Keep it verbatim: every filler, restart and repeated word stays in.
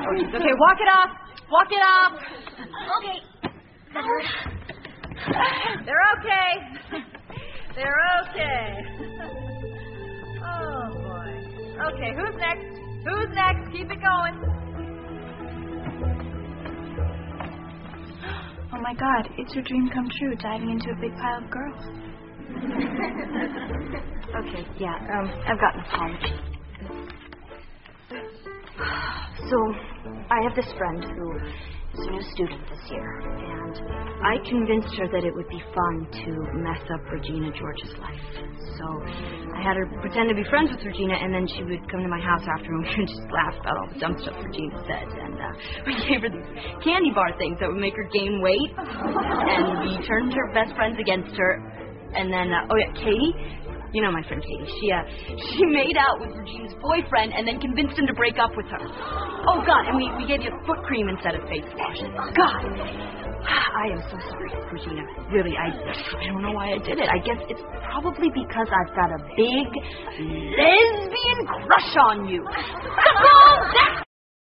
Oh, geez. Okay, walk it off. Walk it off. Okay. They're okay. They're okay. Oh, boy. Okay, who's next? Who's next? Keep it going. Oh, my God. It's your dream come true, diving into a big pile of girls. Okay, yeah, um, I've got an apology. So, I have this friend who is a new student this year, and I convinced her that it would be fun to mess up Regina George's life. So, I had her pretend to be friends with Regina, and then she would come to my house after, and we would just laugh about all the dumb stuff Regina said. And uh, we gave her these candy bar things that would make her gain weight, and we turned her best friends against her. And then, uh, oh yeah, Katie, you know my friend Katie, she uh, she made out with Regina's boyfriend and then convinced him to break up with her. Oh, God, and we, we gave you foot cream instead of face wash. God, I am so sorry, Regina. Really, I, I don't know why I did it. I guess it's probably because I've got a big lesbian crush on you.